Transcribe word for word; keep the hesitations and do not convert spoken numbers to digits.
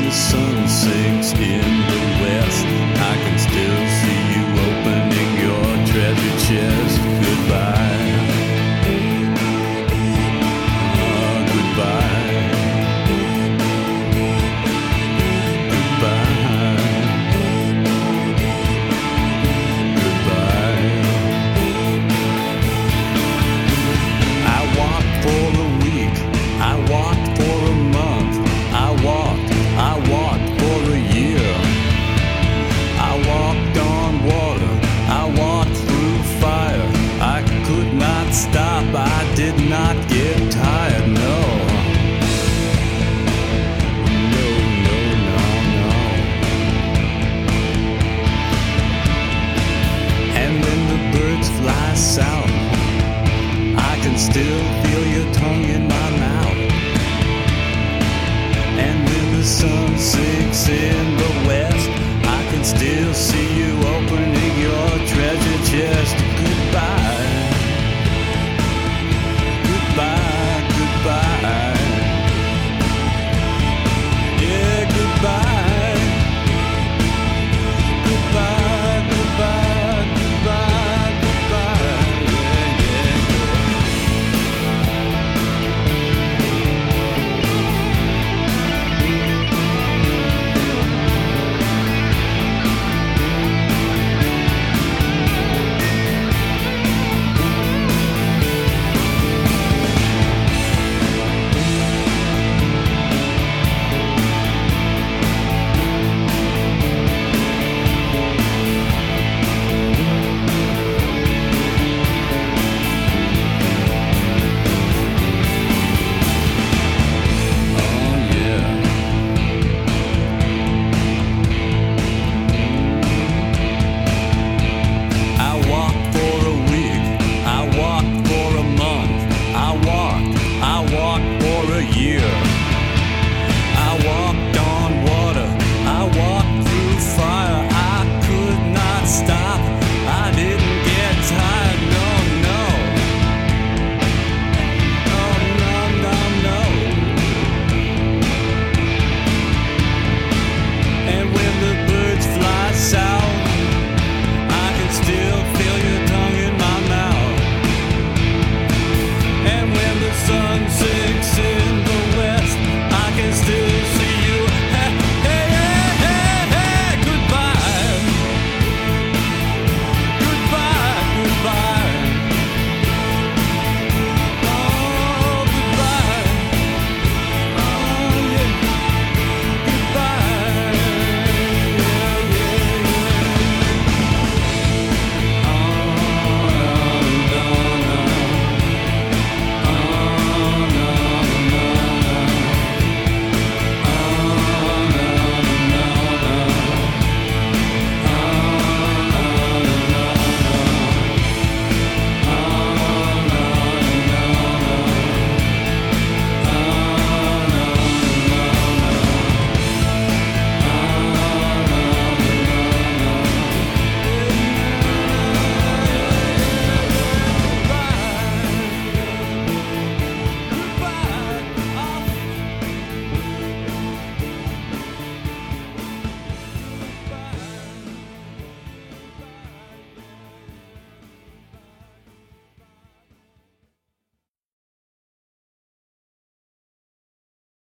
the sun sinks in the west, I can still see you opening your treasure chest. Goodbye. Oh, goodbye. Goodbye. Goodbye. I walked for a week, I walked for a month, I walked, I walked for a year. I walked on water, I walked through fire. I could not stop, I did not get tired, no. No, no, no, no. And when the birds fly south, I can still feel your tongue in my mouth. And when the sun sinks in the west, I can still see you opening